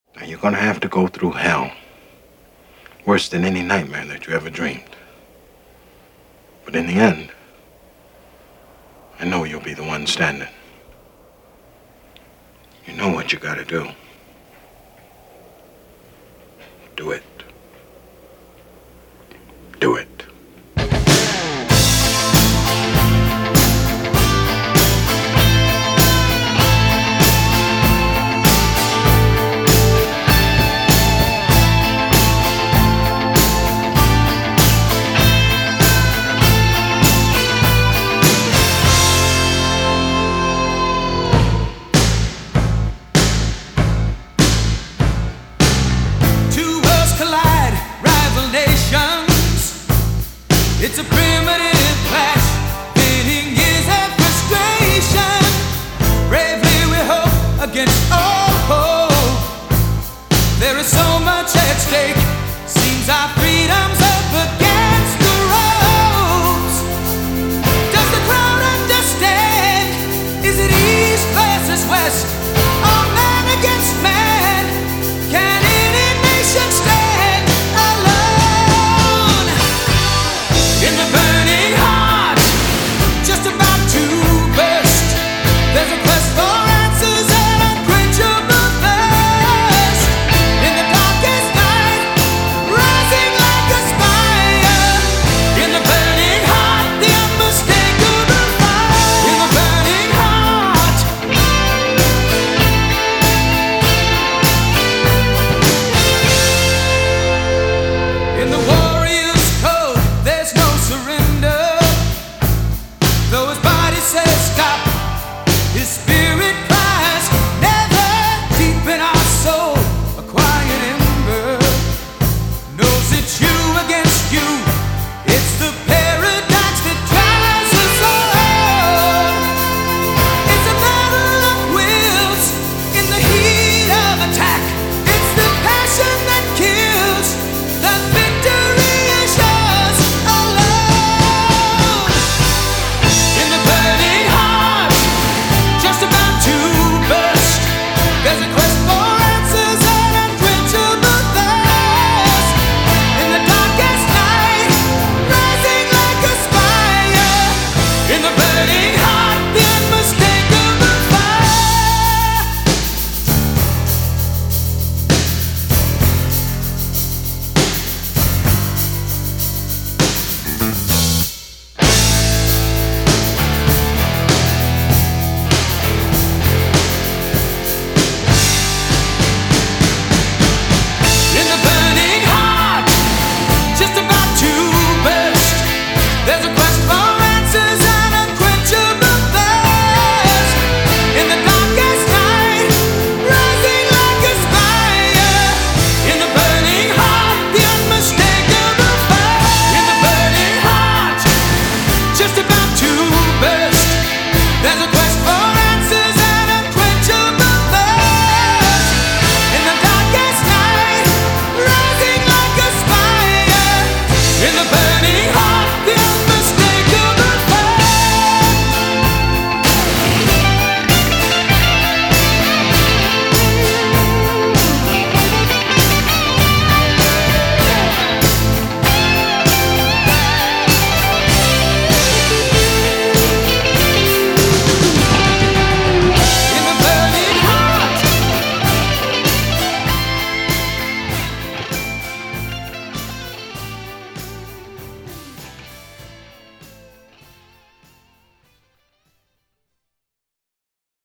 Now, you're gonna have to go through hell. Worse than any nightmare that you ever dreamed. But in the end, I know you'll be the one standing. You know what you gotta do. Do it. Do it. Two worlds collide, rival nations. It's a